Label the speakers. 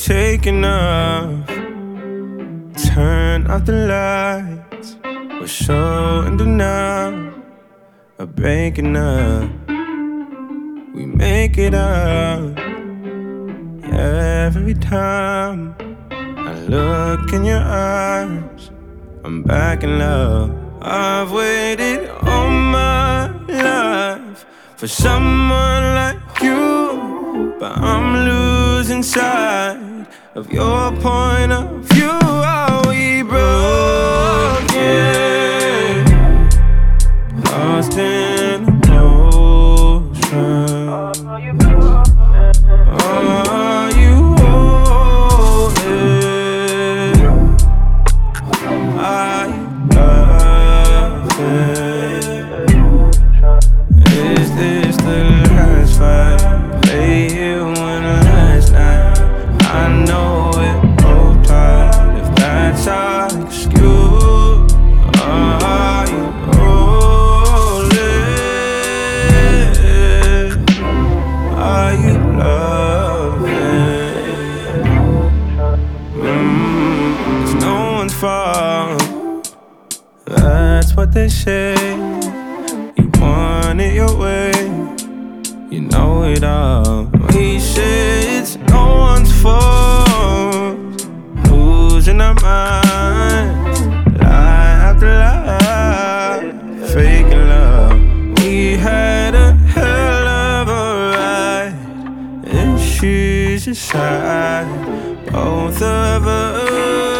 Speaker 1: take enough. Turn off the lights. We're so in denial of breaking up. We make it up every time I look in your eyes. I'm back in love. I've waited all my life for someone like you, but I'm losing sight of your point of view. Oh, we broke, yeah, lost in emotion. Are you holding? Are you loving? Is this the last fight? Play you in last night. I know it both tied. If that's our excuse, are you holding? Are you loving? It's no one's fault. That's what they say. You want it your way. You know it all. We say it's no one's fault. Losing our minds, lie after lie, faking love. We had a hell of a ride, and she's aside. Both of us